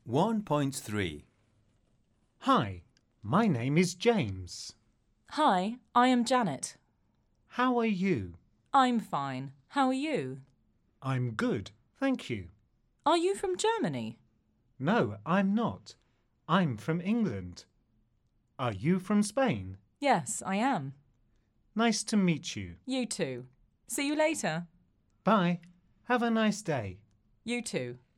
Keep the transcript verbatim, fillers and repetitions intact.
one point three. Hi, my name is James. Hi, I am Janet. How are you? I'm fine. How are you? I'm good, thank you. Are you from Germany? No, I'm not. I'm from England. Are you from Spain? Yes, I am. Nice to meet you. You too. See you later. Bye. Have a nice day. You too.